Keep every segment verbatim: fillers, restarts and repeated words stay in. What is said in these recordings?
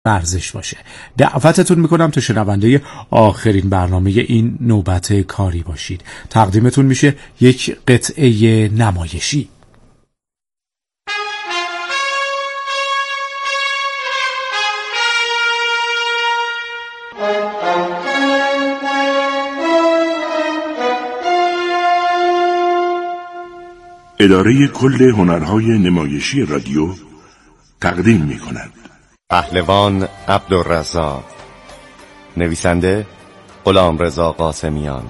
ورزش باشه. دعوتتون میکنم تا شنونده آخرین برنامه این نوبت کاری باشید. تقدیمتون میشه یک قطعه نمایشی. اداره کل هنرهای نمایشی رادیو تقدیم میکند پهلوان عبدالرزاق، نویسنده غلامرضا قاسمیان،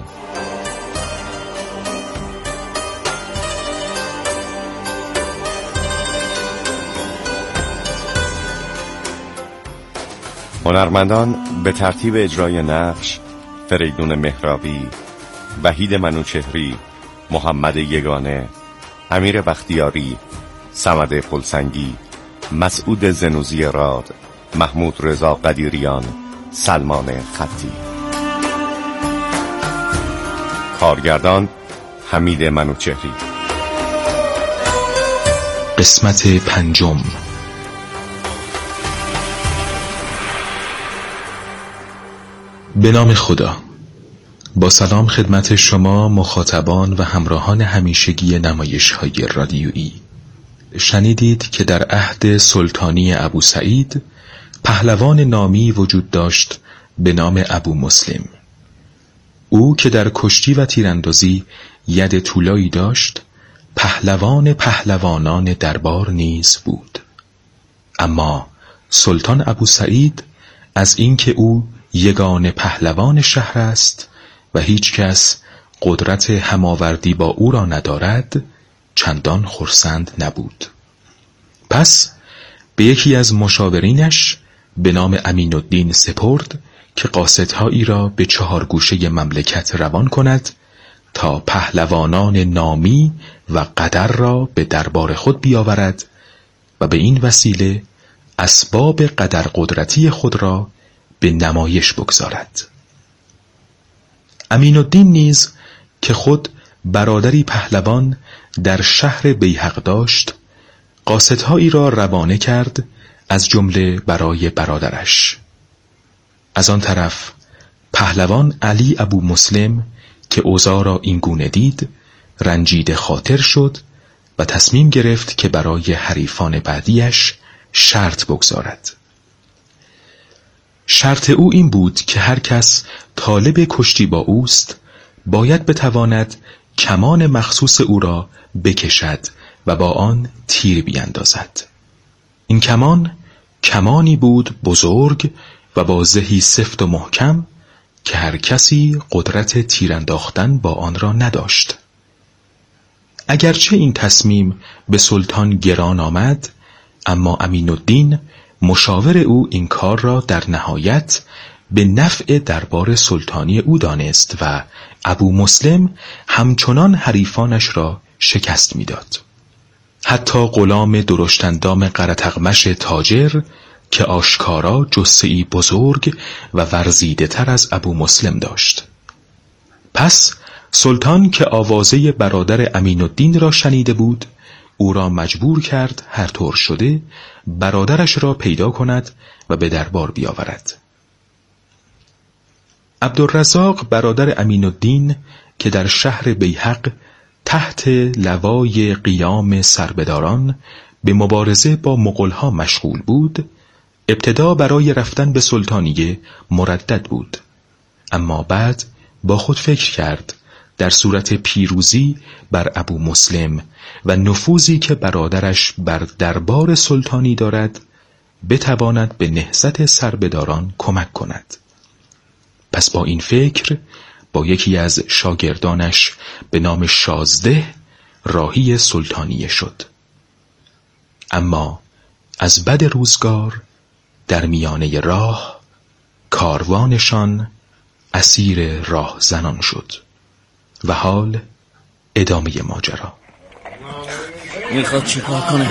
هنرمندان به ترتیب اجرای نقش: فریدون مهرابی، وحید منوچهری، محمد یگانه، امیر بختیاری، صمد پلسنگی، مسعود زنوزی راد، محمود رضا قدیریان، سلمان خطی. کارگردان حمید منوچهری. قسمت پنجم. به نام خدا. با سلام خدمت شما مخاطبان و همراهان همیشگی نمایش‌های رادیویی. شنیدید که در عهد سلطانی ابو سعید پهلوان نامی وجود داشت به نام ابو مسلم. او که در کشتی و تیراندازی ید طولایی داشت، پهلوان پهلوانان دربار نیز بود. اما سلطان ابو سعید از اینکه او یگانه پهلوان شهر است و هیچ کس قدرت هماوردی با او را ندارد، چندان خرسند نبود. پس به یکی از مشاورینش به نام امین الدین سپرد که قاصدهایی را به چهار گوشه مملکت روان کند تا پهلوانان نامی و قدر را به دربار خود بیاورد و به این وسیله اسباب قدر قدرتی خود را به نمایش بگذارد. امین الدین نیز که خود برادری پهلوان در شهر بیهق داشت، قاصدهایی را روانه کرد، از جمله برای برادرش. از آن طرف پهلوان علی ابو مسلم که اوضاع را این گونه دید، رنجیده خاطر شد و تصمیم گرفت که برای حریفان بعدیش شرط بگذارد. شرط او این بود که هر کس طالب کشتی با اوست باید بتواند کمان مخصوص او را بکشد و با آن تیر بیندازد. این کمان کمانی بود بزرگ و با زهی سفت و محکم که هر کسی قدرت تیر انداختن با آن را نداشت. اگرچه این تصمیم به سلطان گران آمد، اما امین الدین مشاور او این کار را در نهایت به نفع دربار سلطانی او دانست و ابو مسلم همچنان حریفانش را شکست میداد. حتی غلام درشتندام قرطغمش تاجر که آشکارا جثه‌ای بزرگ و ورزیده تر از ابو مسلم داشت. پس سلطان که آوازه برادر امین الدین را شنیده بود، او را مجبور کرد هر طور شده برادرش را پیدا کند و به دربار بیاورد. عبدالرزاق برادر امین الدین که در شهر بیهق تحت لوای قیام سربداران به مبارزه با مغول‌ها مشغول بود، ابتدا برای رفتن به سلطانیه مردد بود، اما بعد با خود فکر کرد در صورت پیروزی بر ابو مسلم و نفوذی که برادرش بر دربار سلطانی دارد بتواند به نهضت سربداران کمک کند. پس با این فکر با یکی از شاگردانش به نام شازده راهی سلطانیه شد. اما از بد روزگار در میانه راه کاروانشان اسیر راه زنان شد و حال ادامه ماجرا. میخواد چی کار کنه؟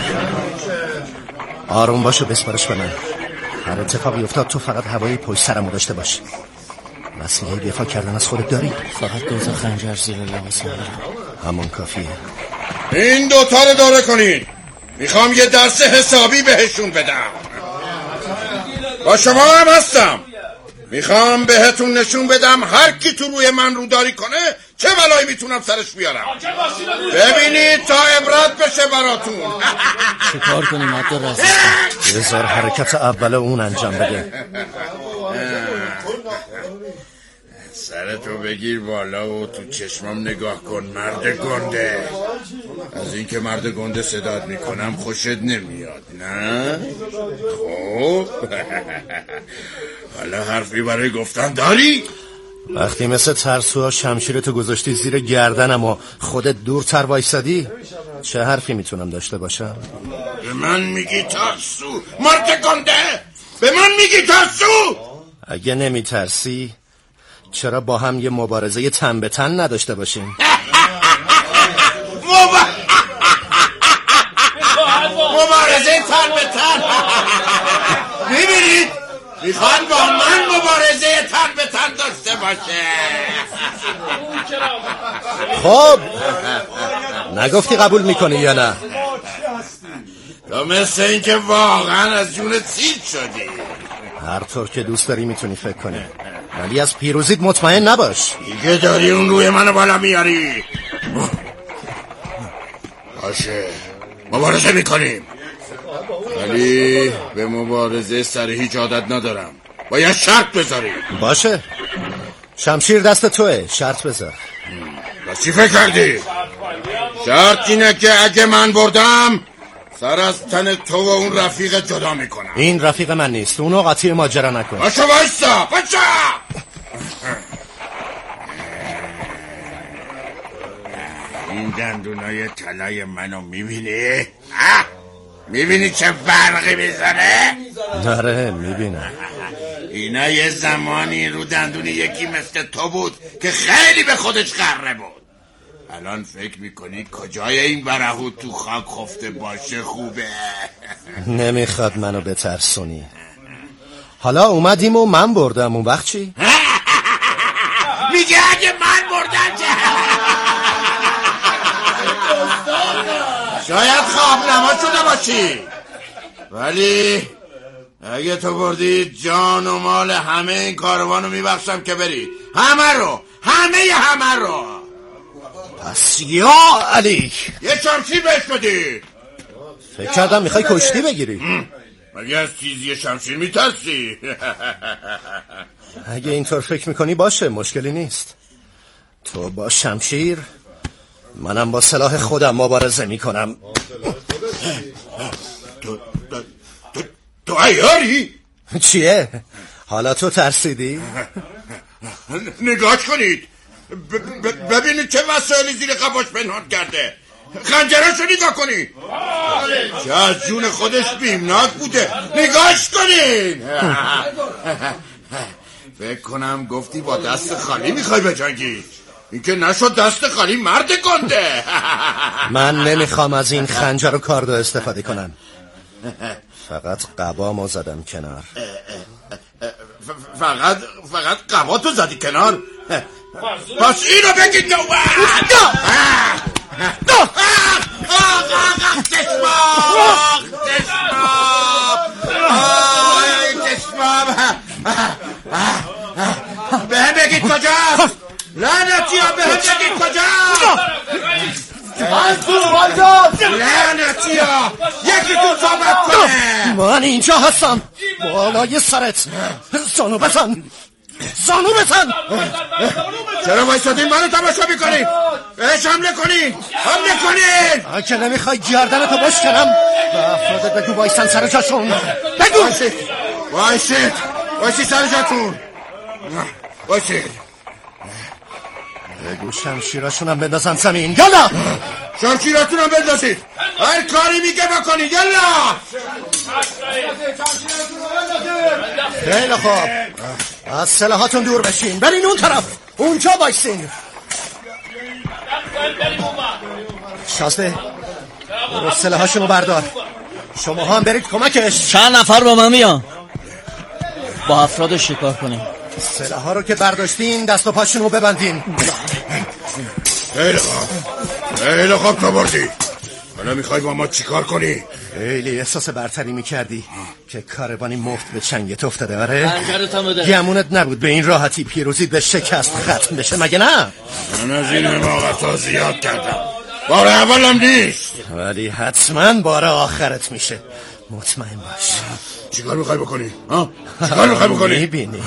آروم باش و بسپارش به من. هر اتفاقی افتاد تو فقط هوای پشت سرمو داشته باش. وسیله دفاع کردن از خودت داری؟ فقط دوتا خنجر زیر لباسم دارم. همون کافیه. این دوتا رو داره کنین. میخوام یه درس حسابی بهشون بدم. با شما هم هستم. میخوام بهتون نشون بدم هر کی تو روی من روداری کنه چه بلایی میتونم سرش بیارم. ببینید تا عبرت بشه براتون. چه کار کنیم عبدالرزاق؟ بذار حرکت اول اون انجام بده. سرتو بگیر بالا و تو چشمم نگاه کن مرد گنده. از اینکه مرد گنده صدات میکنم خوشت نمیاد نه؟ خب حالا حرفی برای گفتن داری؟ وقتی مثل ترسوها شمشیرتو گذاشتی زیر گردنم و خودت دورتر وایسادی چه حرفی میتونم داشته باشم؟ به من میگی ترسو مرد گنده؟ به من میگی ترسو؟ اگه نمیترسی چرا با هم یه مبارزه تن به تن نداشته باشیم؟ مبارزه تن به تن. میبینید میخوان با من مبارزه تن به تن داشته باشه. خب نگفتی قبول میکنی یا نه؟ تو مثل این که واقعا از جونت سیر شدی. هر طور که دوست داری میتونی فکر کنی، ولی از پیروزیت مطمئن نباش. دیگه داری اون روی منو بالا میاری. باشه مبارزه میکنیم، ولی به مبارزه سر هیچ عادت ندارم. باید شرط بذاری. باشه شمشیر دست توه، شرط بذار. بس چی فکر کردی؟ شرط اینه که اگه من بردم سر از تن تو و اون رفیق جدا میکنم. این رفیق من نیست، اونو قاطی ماجرا نکن. باشه وایستا باشه. این دندونای طلای منو میبینی؟ میبینی چه فرقی میزنه؟ نره میبینم. اینا یه زمانی رو دندون یکی مثل تو بود که خیلی به خودش غره بود. الان فکر میکنی کجای این برهوت تو خاک خفته باشه خوبه؟ نمیخواد منو بترسونی. حالا اومدیم و من بردم، اون وقت چی؟ میگه اگه من بردم چه؟ شاید خواب نما شده باشی، ولی اگه تو بردی جان و مال همه این کاروانو میبخشم که بری. همه رو، همه همه رو. پس یا علی یه شمشیر بهش بدی. فکر کردم میخوای کشتی بگیری. مگه از چیزی شمشیر میترسی؟ اگه اینطور فکر میکنی باشه، مشکلی نیست. تو با شمشیر، منم با سلاح خودم مبارزه میکنم. تو تو تو تو عیاری؟ چیه؟ حالا تو ترسیدی؟ نگاه کنید، ببینید چه وسایلی زیر قباش پنهان کرده. خنجرشو نگاه کنید، چه از جون خودش بیمناک بوده. نگاهش کنید. فکر کنم گفتی با دست خالی میخوای بجنگی. این که نشد دست خالی مرد گنده. من نمیخوام از این خنجر و کاردو استفاده کنم. فقط قبامو زدم کنار. فقط فقط قباتو زدی کنار؟ پس اینو بگید نوبت. دشمام دشمام به هم بگید کجاست. لعنتی ها به هم بگید کجاست. لعنتی ها یکی تو صحبت کنه. من اینجا هستم، بالای سرت. زانو بزن، زانو بزن. چرا بایستادین منو تماشا میکنید؟ بهش حمله کنید، حمله کنید. اگه نمیخوای گردنتو بشکنم به افرادت بگو بایستن سر جاشون. بگو بایستید بایستید بایستید سر جاتون. بایستید. بگو شمشیراشونم بندازن زمین. یالا شمشیراتونم بندازید، هر کاری میگه بکنید. یالا خیلی خوب، از سلاحاتون دور بشین، برین اون طرف، اونجا بایستین. شازده برو سلاحاشونو بردار. شما هم برید کمکش. چند نفر با من میان با افراد شکار کنیم. سلاحا رو که برداشتین دست و پاشونو ببندین. خیلی خوب، خیلی خوب تو بردی. حالا میخوای با ما چیکار کنی؟ خیلی احساس برتری میکردی، که کاروانی مفت به چنگت افتاده. آره خنجرتم بده. گمونت نبود به این راحتی پیروزی به شکست ختم بشه مگه نه؟ من از این حماقت‌ها زیاد کردم، بار اولم نیست، ولی حتما بار آخرت میشه، مطمئن باش. چیکار میخوای بکنی؟ ها؟ چیکار میخوای بکنی؟ میبینی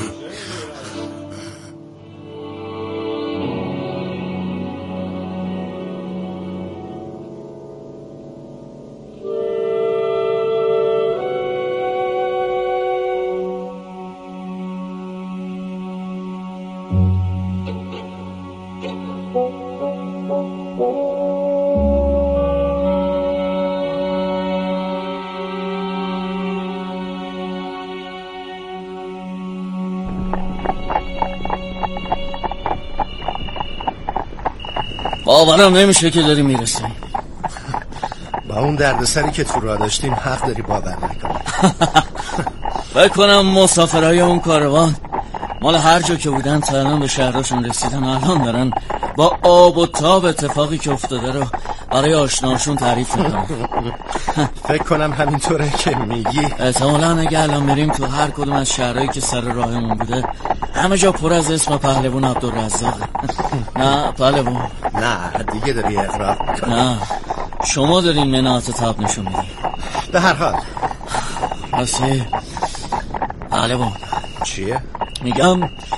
باورم نمیشه که داری میرسیم. با اون دردسری که تو راه داشتیم حق داری باور نکنی. فکر کنم مسافرهای اون کاروان مال هر جا که بودن تا الان به شهرشون رسیدن، الان دارن با آب و تاب اتفاقی که افتاده رو برای آشناشون تعریف میکنن. فکر کنم همینطوره که میگی. احتمالاً اگه الان بریم تو هر کدوم از شهرهایی که سر راهمون بوده همه جا پر از اسم پهلوان عبدالرزاق. نه پهلوان، نه دیگه داری اقرار میکنی. نه شما دارین مناعت تاب نشون میدین. به هر حال راستی پهلوان چیه؟ میگم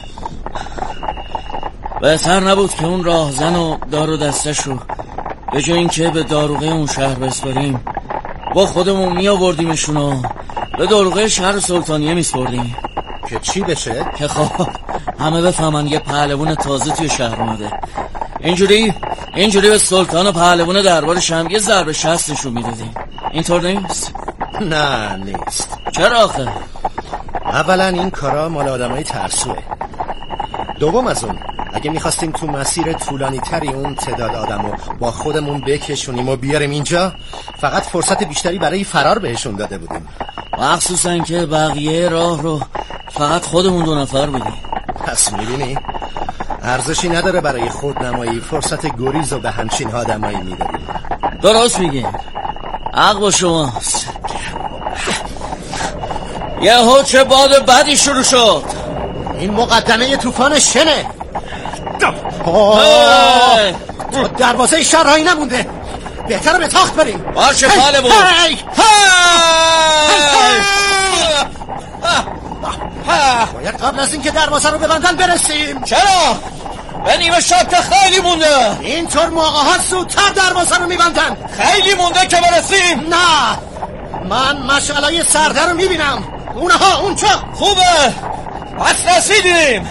بهتر نبود که اون راهزن و دار و دستش رو به جای این که به داروغه اون شهر بسپاریم با خودمون می آوردیمشون و به داروغه شهر سلطانیه می سپردیم که چی بشه؟ که خب همه بفهمن یه پهلوان تازه توی شهر اومده. اینجوری اینجوری به سلطان و پهلوان دربارش هم یه ضربه شستشون میدادیم. اینطور نیست؟ نه نیست. چرا آخه؟ اولا این کارا مال آدمای ترسوه. دوم از اون اگه میخواستیم تو مسیر طولانی تری اون تعداد آدمو با خودمون بکشونیم و بیاریم اینجا، فقط فرصت بیشتری برای فرار بهشون داده بودیم. مخصوصا که بقیه راه رو فقط خودمون دو نفر بودیم. پس میبینی ارزشی نداره برای خودنمایی فرصت گریز و به همچین آدمایی میدادیم. درست میگه، حق با شماست. یهو چه باد بدی شروع شد. این مقدمه طوفان شنه. تو دروازه شهر راهی نمونده، بهتره به تاخت بریم. باشه پهلوان. باید قبل از اینکه دروازه رو ببندن برسیم. چرا؟ به نیمه شب که خیلی مونده. اینطور موقع ها زودتر دروازه رو میبندن. خیلی مونده که برسیم. نه من مشعلای سرده رو میبینم. اونها اون چه خوبه، پس رسیدیم.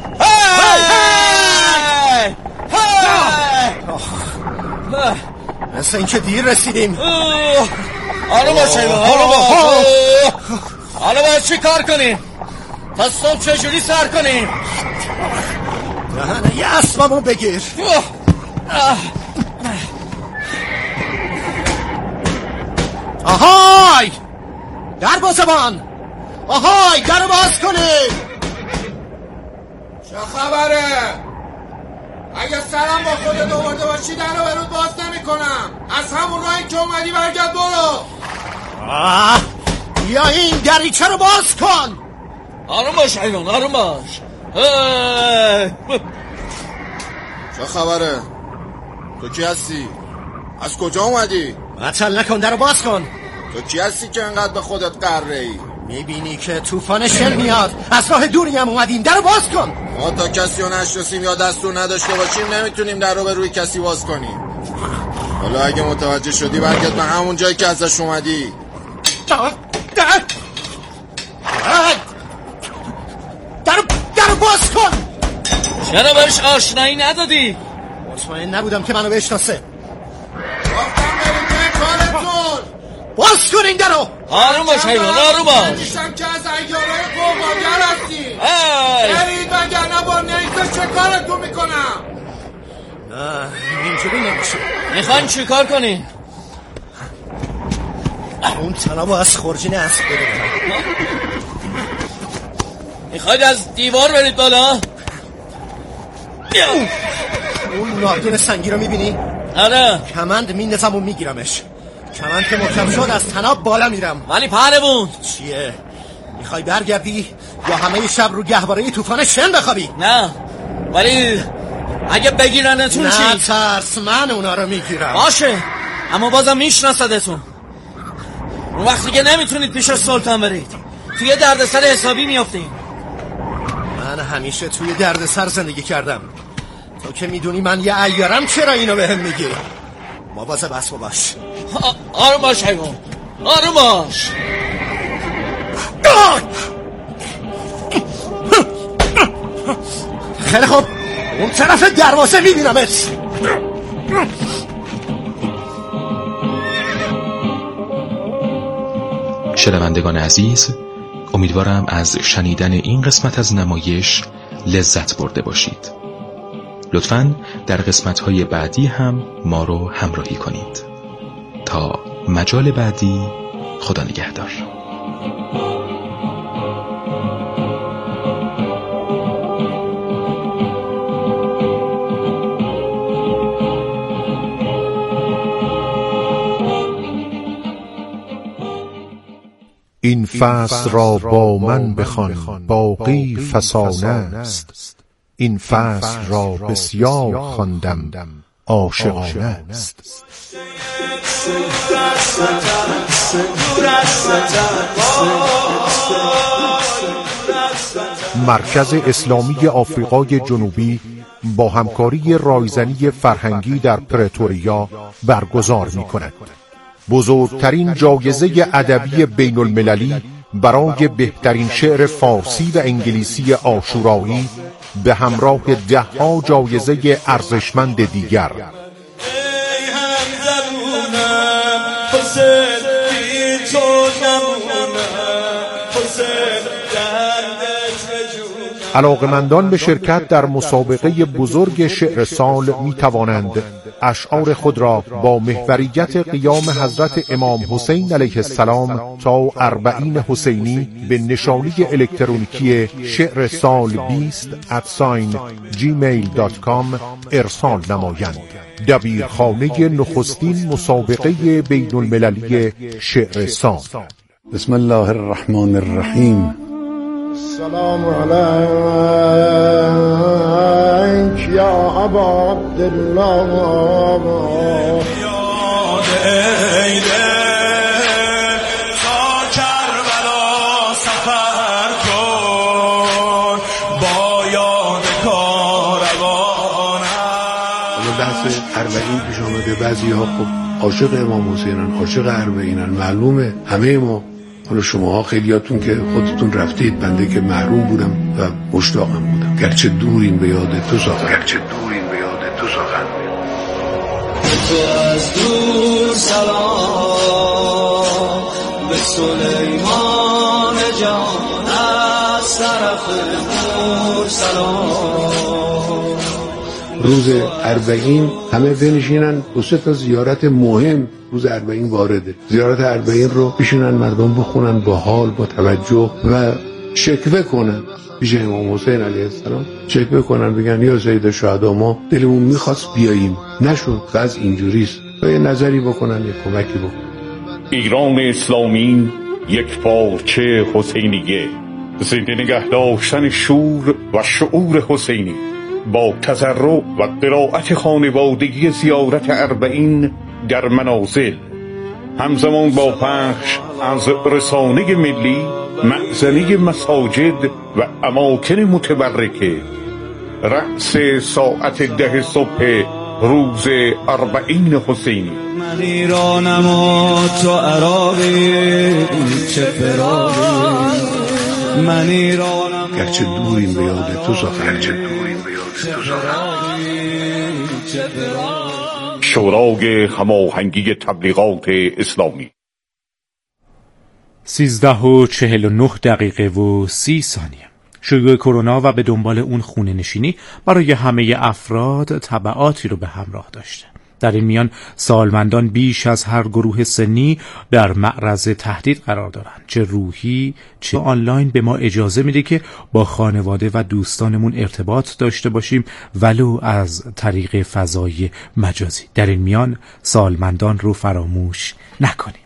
مثل این که دیر رسیدیم. آروم باشه آروم باشه. حالا باید چی کار کنیم؟ تا صبح چجوری سر کنیم؟ دهنه یه اسبمو بگیر. آهای در بازبان، آهای در باز کنید. چه خبره؟ اگه سرم با خودت آورده باشی در رو برود باز نمی کنم. از همون راهی که اومدی برگرد برو. آه یا این دریچه رو باز کن. آروم باش ایوان، آروم باش. چه خبره؟ تو کی هستی؟ از کجا اومدی؟ مطل نکن در رو باز کن. تو کی هستی که انقدر به خودت قره ای؟ میبینی که طوفان شل میاد، از راه دوری هم اومدیم، در رو باز کن. ما تا کسی رو نشناسیم یا دستور نداشته باشیم نمیتونیم در رو به روی کسی باز کنیم. حالا اگه متوجه شدی برگرد به همون جایی که ازش اومدی. در در در در باز کن. چرا بهش آشنایی ندادی؟ مطمئن نبودم که منو بشناسه. گفتم بریم که کارتون باز کن این درو. آروم باش ایوان، آروم باش. دیشتم که از ایاره قوماگر هستی. برید وگرنه با نیزه چه کارتون میکنم. نه اینجوری نمیشه. میخواین چی کار کنی؟ اون تنابو از خورجین اسب بده. میخواید از دیوار برید بالا؟ اون ناردون سنگی رو میبینی؟ آره. کمند میندازم و میگیرمش. کمن که محکم شد از طناب بالا میرم. ولی پهلوون چیه؟ میخوای برگردی یا همه شب رو گهواره طوفان شن بخوابی؟ نه، ولی اگه بگیرنتون چی؟ نه ترس، من اونا رو میگیرم. باشه، اما بازم میشناسدتون. اون وقتی که نمیتونید پیش سلطان برید توی دردسر حسابی میافتین. من همیشه توی دردسر زندگی کردم. تو که میدونی من یه عیارم، چرا اینو بهم میگی؟ مواظب اسب باش. آروم باش حیوان، آروم باش. خیلی خوب، اون طرف دروازه میبینمت. شنوندگان عزیز، امیدوارم از شنیدن این قسمت از نمایش لذت برده باشید. لطفاً در قسمت‌های بعدی هم ما رو همراهی کنید. تا مجال بعدی، خدا نگهدار. این فصل را با من بخوان، باقی فسانه است. این فصل را بسیار خواندم، عاشقانه است. مرکز اسلامی آفریقای جنوبی با همکاری رایزنی فرهنگی در پرتوریا برگزار می‌کند. بزرگترین جایزه ادبی بین المللی برای بهترین شعر فارسی و انگلیسی عاشورایی به همراه ده‌ها جایزه ارزشمند دیگر. علاقمندان به شرکت در مسابقه بزرگ شعر سال می توانند اشعار خود را با محوریت قیام حضرت امام حسین علیه السلام تا اربعین حسینی به نشانی الکترونیکی شعر سال بیست ات جیمیل دات کام ارسال نمایند. دبیرخانه نخستین مسابقه بین المللی شعر سال. بسم الله الرحمن الرحیم. السلام علیک یا ابا عبدالله. یاد ایده تا کربلا سفر کن با یاد کاروانم. بحث اربعین پیش آمده، بعضی ها خب عاشق امام حسینن، عاشق اربعینن، معلومه همه ما، حالا شماها خیلیاتون که خودتون رفتید، بنده که محروم بودم و مشتاقم بودم. گرچه دوریم به یاد تو ساخن، گرچه دوریم به یاد تو ساخن. تو از دور سلام به سلیمان جان، از طرف نور سلام. روز اربعین همه بنشینن، دو سه تا زیارت مهم روز اربعین وارده. زیارت اربعین رو بشینن مردم بخونن با حال، با توجه و شکوه کنن پیش امام حسین علیه السلام. شکوه کنن بگن یا سید الشهدا، ما دلمون میخواست بیاییم نشد، بعض اینجوریست. و یه نظری بکنن، یه کمکی بکنن. ایران اسلامی یک پارچه حسینیه، زنده نگه داشتن شور و شعور حسینی با تضرع و قرائت خانوادگی زیارت اربعین در منازل، همزمان با پخش از رسانه ملی، معزنی مساجد و اماکن متبرکه. رأس ساعت ده صبح روز اربعین حسینی. من ایرانم و تو عراقی، چه فراقی. من ایرانم گرچه دوریم به یاد تو ساخن، گرچه دوریم به یاد تو ساخن. شورای هماهنگی تبلیغات اسلامی. سیزده و چهل و نه دقیقه و سی ثانیه. شیوع کرونا و به دنبال اون خونه نشینی برای همه افراد تبعاتی رو به همراه داشته. در این میان سالمندان بیش از هر گروه سنی در معرض تهدید قرار دارند، چه روحی چه آنلاین. به ما اجازه میده که با خانواده و دوستانمون ارتباط داشته باشیم ولو از طریق فضای مجازی. در این میان سالمندان رو فراموش نکنیم.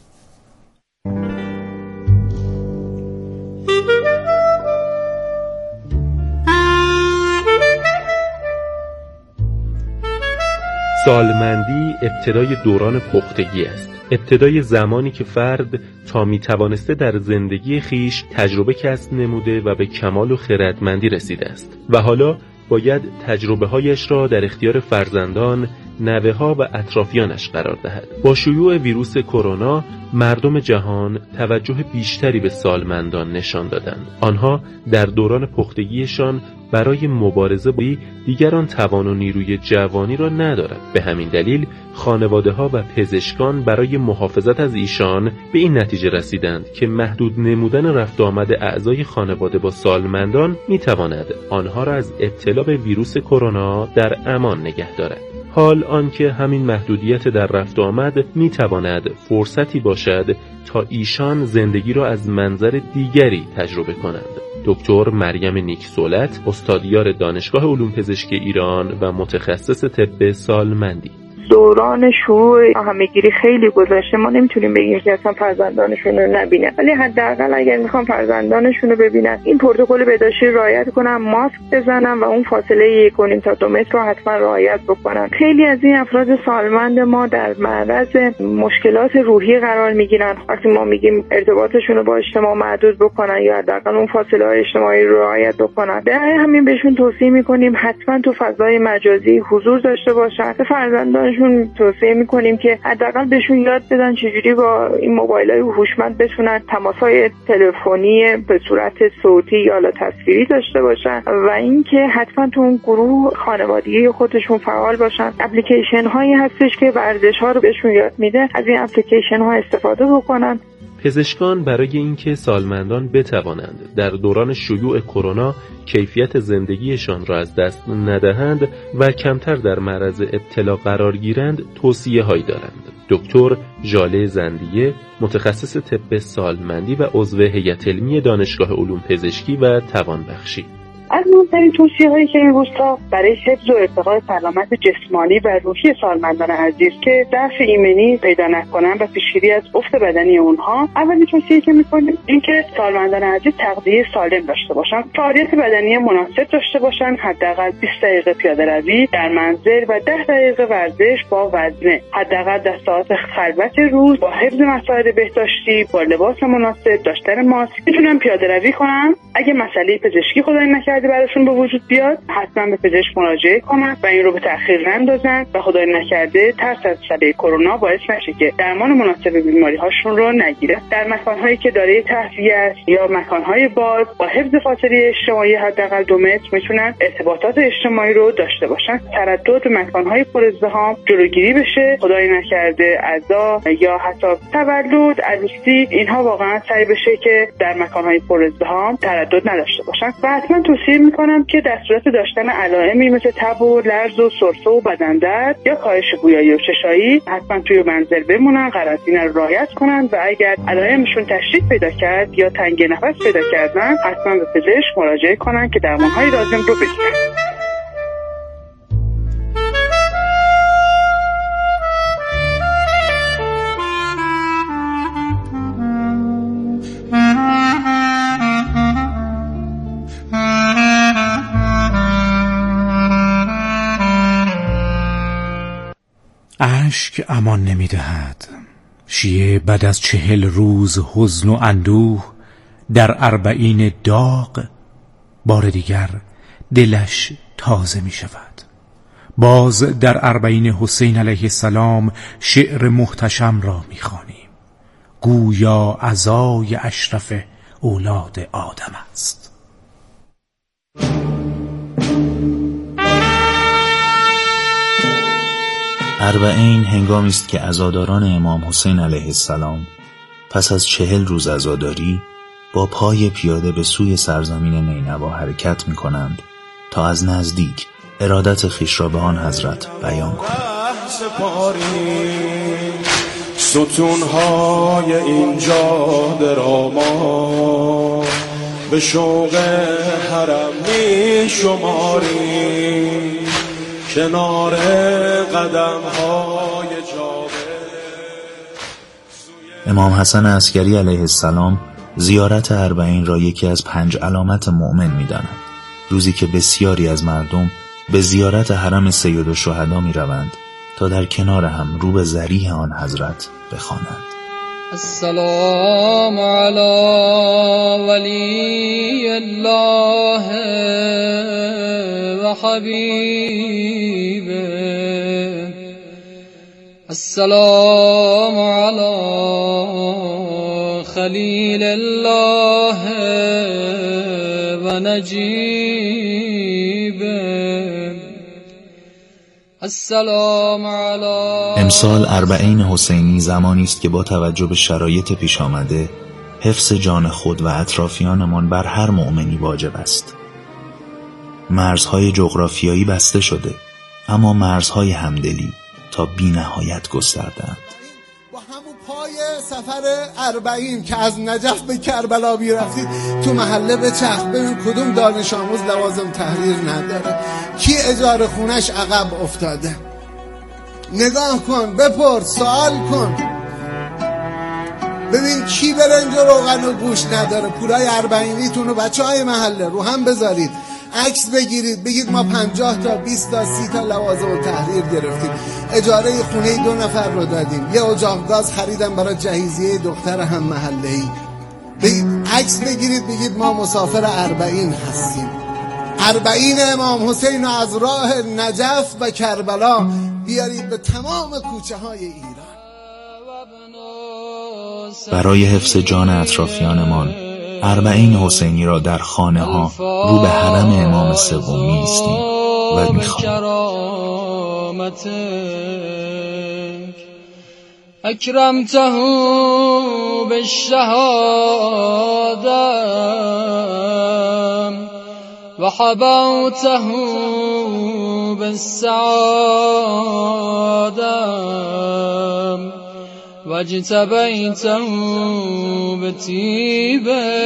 سالمندی ابتدای دوران پختگی است. ابتدای زمانی که فرد تا می توانسته در زندگی خیش تجربه کسب نموده و به کمال و خردمندی رسیده است و حالا باید تجربه هایش را در اختیار فرزندان، نوه ها و اطرافیانش قرار دهد. با شیوع ویروس کرونا مردم جهان توجه بیشتری به سالمندان نشان دادند. آنها در دوران پختگیشان برای مبارزه با دیگران توان و نیروی جوانی را ندارد. به همین دلیل خانواده ها و پزشکان برای محافظت از ایشان به این نتیجه رسیدند که محدود نمودن رفت و آمد اعضای خانواده با سالمندان می تواند آنها را از ابتلا به ویروس کرونا در امان نگه دارد. حال آنکه همین محدودیت در رفت و آمد می تواند فرصتی باشد تا ایشان زندگی را از منظر دیگری تجربه کنند. دکتر مریم نیکسولت، استادیار دانشگاه علوم پزشکی ایران و متخصص طب سالمندی: دوران شروع همه‌گیری خیلی گذشته، ما نمیتونیم بگیم که اصلا فرزندانشون رو نبینن، ولی حداقل اگر میخوام فرزندانشون رو ببینن این پروتکل بهداشتی رعایت کنن، ماسک بزنن و اون فاصله یک و نیم تا دو متر رو حتما رعایت بکنن. خیلی از این افراد سالمند ما در معرض مشکلات روحی قرار میگیرن وقتی ما میگیم ارتباطشون رو با اجتماع محدود بکنن یا حداقل اون فاصله های اجتماعی رو رعایت بکنن. در همین بهشون توصیه میکنیم حتما تو فضای مجازی حضور داشته باشن. فرزندان توصیه میکنیم که حداقل بهشون یاد بدن چجوری با این موبایل‌های هوشمند بتونن تماس‌های تلفنی به صورت صوتی یا تصویری داشته باشن و اینکه حتما تو اون گروه خانوادگی خودشون فعال باشن. اپلیکیشن هایی هستش که ورزش‌ها رو بهشون یاد میده، از این اپلیکیشن ها استفاده بکنن. پزشکان برای اینکه سالمندان بتوانند در دوران شیوع کرونا کیفیت زندگیشان را از دست ندهند و کمتر در معرض ابتلا قرار گیرند توصیه هایی دارند. دکتر ژاله زندیه، متخصص طب سالمندی و عضو هیئت علمی دانشگاه علوم پزشکی و توانبخشی: از مهمترین توصیه‌هایی که این روزها برای حفظ و ارتقاء سلامت جسمانی و روحی سالمندان عزیز که ضعف ایمنی پیدا نکنن و پیشگیری از افت بدنی اونها، اولین توصیه‌ای که می‌کنیم این که سالمندان عزیز تغذیه سالم داشته باشن، فعالیت بدنی مناسب داشته باشن، حداقل بیست دقیقه پیاده‌روی در منزل و ده دقیقه ورزش با وزنه، حداقل در ساعات خلوت روز با حفظ مسائل بهداشتی، با لباس مناسب، داشتن ماسک میتونن پیاده‌روی کنن. اگه مسئله پزشکی خدای نکرده براشون به وجود بیاد حتما به پزشک مراجعه کنن و این رو به تأخیر نندازن و خدای نکرده ترس از شبیه کرونا باعث نشه که درمان مناسب بیماری هاشون رو نگیره. در مکان‌هایی که دارای تهویه است یا مکان‌های باز با حفظ فاصله اجتماعی حداقل دو متر میتونن ارتباطات اجتماعی رو داشته باشن. تردد به مکان‌های پر ازدحام جلوگیری بشه، خدای نکرده عزا یا حتی تولد، عروسی، اینها واقعا سعی بشه که در مکان‌های پر ازدحام تردد نداشته باشن. و حتما توصیه میکنم که در صورت داشتن علائمی مثل تب و لرز و سرفه و بدن درد یا کاهش گویایی و چشایی حتما توی منزل بمونن، قرنطینه رو رعایت کنن و اگر علائمشون تشدید پیدا کرد یا تنگی نفس پیدا کردن حتما به پزشک مراجعه کنن که درمانهای لازم رو بگیرن. اشک امان نمی دهد. شیعه بعد از چهل روز حزن و اندوه در اربعین داغ بار دیگر دلش تازه می شود. باز در اربعین حسین علیه السلام شعر محتشم را می خوانیم. گویا عزای اشرف اولاد آدم است. اربعین هنگامی است که عزاداران امام حسین علیه السلام پس از چهل روز عزاداری با پای پیاده به سوی سرزمین نینوا حرکت می کنند تا از نزدیک ارادت خویش را به آن حضرت بیان کنند. سپاریم ستونهای اینجا دراما به شوق حرم می شماریم کنار قدم های جابه. امام حسن عسکری علیه السلام زیارت اربعین را یکی از پنج علامت مؤمن می داند. روزی که بسیاری از مردم به زیارت حرم سیدالشهدا می روند تا در کنار هم رو به ضریح آن حضرت بخوانند. السلام علی ولی الله و حبیبه، السلام علی خلیل الله و نجیبه، السلام علی. امسال اربعین حسینی زمانی است که با توجه به شرایط پیش آمده حفظ جان خود و اطرافیانمان بر هر مؤمنی واجب است. مرزهای جغرافیایی بسته شده، اما مرزهای همدلی تا بی نهایت گسترده‌اند. با همون پای سفر اربعین که از نجف به کربلا میرفتید تو محله به چرخ ببین کدوم دانش آموز لوازم تحریر نداره، کی اجاره خونش عقب افتاده. نگاه کن، بپرس، سوال کن، ببین کی برنج و روغن و گوش نداره. پولای اربعینیتون رو بچه های محله رو هم بذارید، عکس بگیرید، بگید ما پنجاه تا بیست تا سی تا لوازم و تحریر گرفتیم، اجاره خونه دو نفر رو دادیم، یه اجاق گاز خریدم برای جهیزیه دختر هم محله‌ای. بگید عکس بگیرید، بگید ما مسافر اربعین هستیم. اربعین امام حسین از راه نجف و کربلا بیارید به تمام کوچه های ایران. برای حفظ جان اطرافیانمان اربعین حسینی را در خانه ها رو به حرم امام سوم می‌ایستیم و می‌خوانیم. اکرمته بالشهاده و حبوته بالسعاده واجتبیته بطیب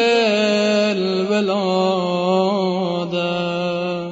الولاده.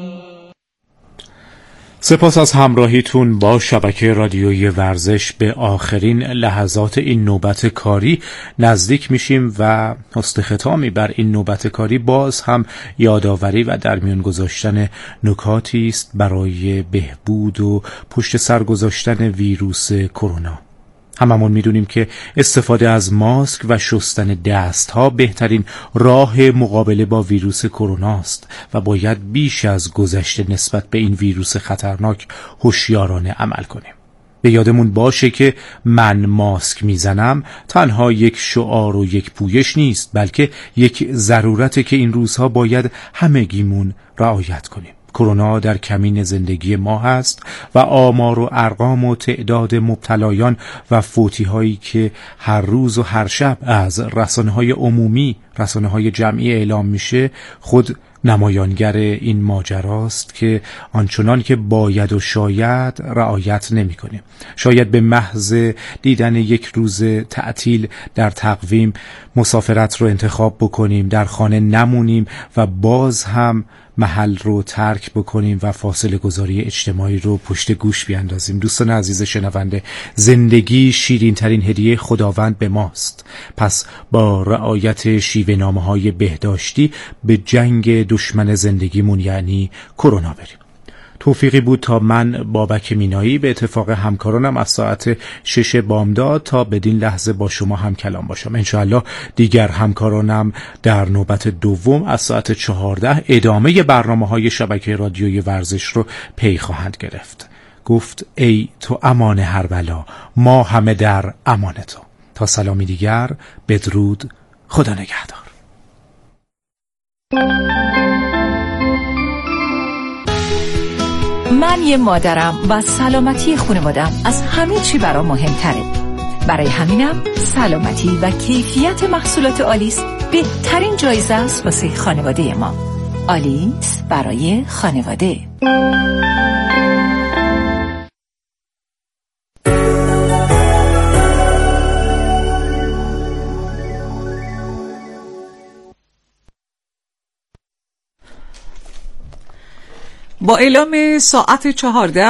سپاس از همراهیتون با شبکه رادیویی ورزش. به آخرین لحظات این نوبت کاری نزدیک میشیم و حسن ختامی بر این نوبت کاری باز هم یادآوری و در میان گذاشتن نکاتی است برای بهبود و پشت سر گذاشتن ویروس کرونا. هممون میدونیم که استفاده از ماسک و شستن دست ها بهترین راه مقابله با ویروس کرونا است و باید بیش از گذشته نسبت به این ویروس خطرناک هوشیارانه عمل کنیم. به یادمون باشه که من ماسک میزنم تنها یک شعار و یک پویش نیست، بلکه یک ضرورته که این روزها باید همگیمون رعایت کنیم. کرونا در کمین زندگی ما هست و آمار و ارقام و تعداد مبتلایان و فوتی هایی که هر روز و هر شب از رسانه‌های عمومی، رسانه‌های جمعی اعلام میشه خود نمایانگر این ماجراست که آنچنان که باید و شاید رعایت نمی کنیم. شاید به محض دیدن یک روز تعطیل در تقویم مسافرت رو انتخاب بکنیم، در خانه نمونیم و باز هم محل رو ترک بکنیم و فاصله گذاری اجتماعی رو پشت گوش بیاندازیم. دوستان عزیز شنونده، زندگی شیرین ترین هدیه خداوند به ماست. پس با رعایت شیوه نامه‌های بهداشتی به جنگ دشمن زندگیمون یعنی کرونا بریم. توفیقی بود تا من بابک مینایی به اتفاق همکارانم از ساعت شش بامداد تا بدین لحظه با شما هم کلام باشم. انشاءالله دیگر همکارانم در نوبت دوم از ساعت چهارده ادامه برنامه‌های شبکه رادیویی ورزش رو پی خواهند گرفت. گفت ای تو امان هر بلا، ما همه در امان تو. تا سلامی دیگر، بدرود، خدا نگهدار. من یه مادرم و سلامتی خانوادم از همه چی برام مهمتره. برای همینم سلامتی و کیفیت محصولات آلیس بهترین جایزه است واسه خانواده ما. آلیس برای خانواده. با اعلام ساعت چهارده